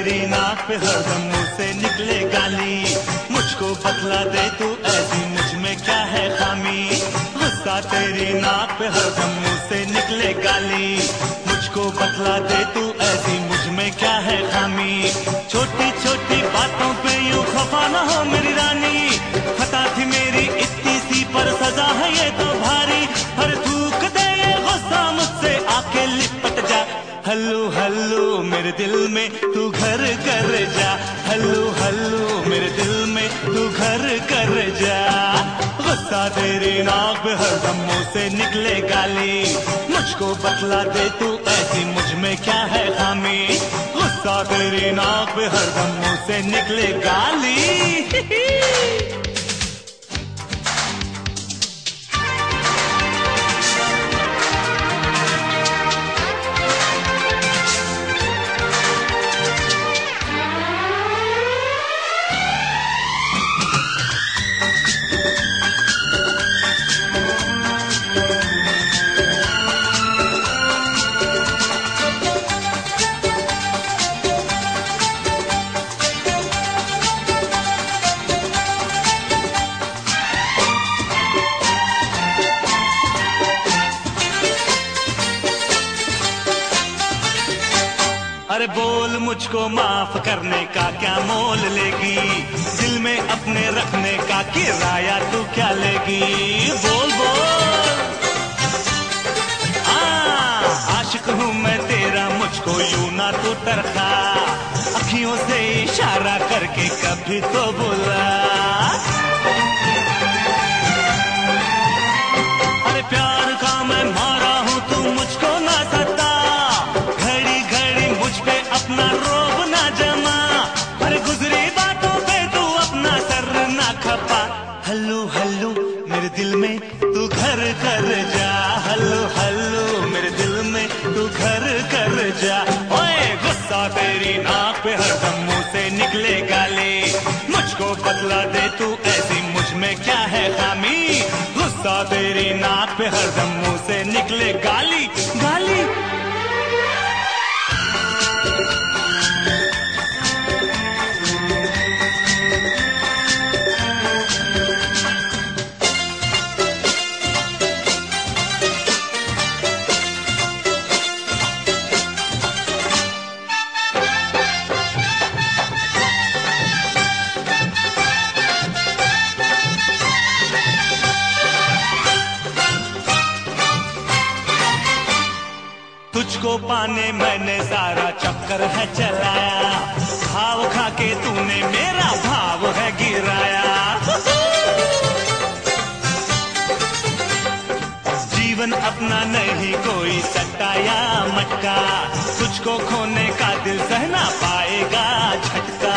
तेरी नाक पे हरदम मुंह से निकले गाली। मुझको बतला दे तू ऐसी मुझ में क्या है खामी। गुस्सा तेरी नाक पे हरदम मुंह से निकले गाली। मुझको बतला दे तू ऐसी मुझ में क्या है खामी। छोटी छोटी बातों पे यूं खफा न हो मेरी रानी। खता थी मेरी इतनी सी पर सजा है ये तो भारी। हर थूक दे ये गुस्सा मुझसे आके लिपट जा। हल्लू हल्लू मेरे दिल में तू घर कर जा। हल्लू हल्लू मेरे दिल में तू घर कर जा। गुस्सा तेरी नाक पे हरदम मुंह से निकले गाली। मुझको बतला दे तू ऐसी मुझ में क्या है खामी। गुस्सा तेरी नाक पे हरदम मुंह से निकले गाली। अरे बोल मुझको माफ करने का क्या मोल लेगी। दिल में अपने रखने का किराया तू क्या लेगी। बोल बोल। आशिक हूँ मैं तेरा मुझको यूं ना तू तरखा। अखियों से इशारा करके कभी तो बोला। अरे प्यार का मैं मारा हूँ तू मुझको ना सता। अपना रोब ना जमा। हर गुजरी बातों पे तू अपना सर ना खपा। हल्लू हल्लू मेरे दिल में तू घर कर जा। हल्लू हल्लू मेरे दिल में तू घर कर जा। ओए गुस्सा तेरी नाक पे हरदम मुंह से निकले गाली। मुझको बतला दे तू ऐसी मुझ में क्या है खामी। गुस्सा तेरी नाक पे हरदम मुंह से निकले गाली गाली। तुझको पाने मैंने सारा चक्कर है चलाया। भाव खा के तूने मेरा भाव है गिराया। जीवन अपना नहीं कोई सट्टा या मटका। तुझको खोने का दिल सह ना पाएगा झटका।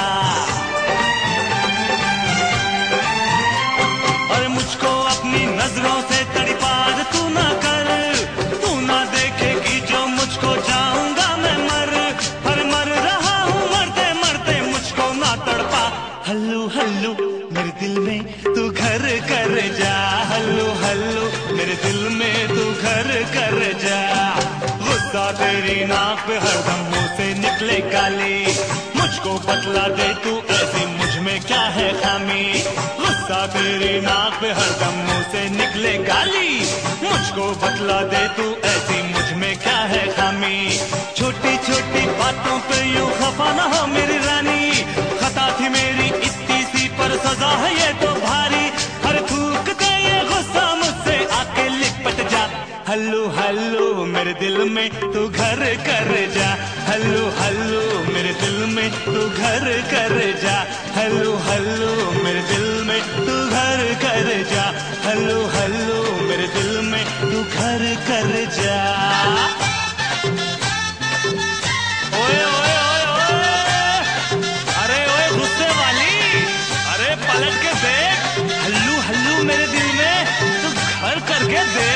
और मुझको अपनी नजरों से तड़पार तू ना कर। तू ना देखेगी जो मुझको जाऊंगा मैं मर। पर मर रहा हूँ मरते मरते मुझको ना तड़पा। हल्लू हल्लू मेरे दिल में तू घर कर जा। हल्लू हल्लू मेरे दिल में तू घर कर जा। गुस्सा तेरी नाक पे हरदम मुंह से निकले गाली। मुझको बतला दे तू ऐसी मुझ में क्या है खामी। गुस्सा तेरी नाक पे हरदम मुंह से निकले गाली। मुझको बतला दे तू ऐसी मुझ में क्या है खामी। छोटी छोटी बातों पे यूं खफा न हो मेरी रानी। खता थी मेरी इतनी सी पर सजा है ये तो भारी। हर थूक दे ये गुस्सा मुझसे आके लिपट जा। हल्लू हल्लू मेरे दिल में तू घर कर जा। हल्लू हल्लू मेरे दिल में तू घर कर जा। हल्लू हल्लू मेरे दिल में तू घर कर जा। हल्लू हल्लू मेरे दिल में तू घर कर जा। ओए ओए ओए ओए। अरे ओए गुस्से वाली, अरे पलट के देख। हल्लू हल्लू मेरे दिल में तू घर करके देख।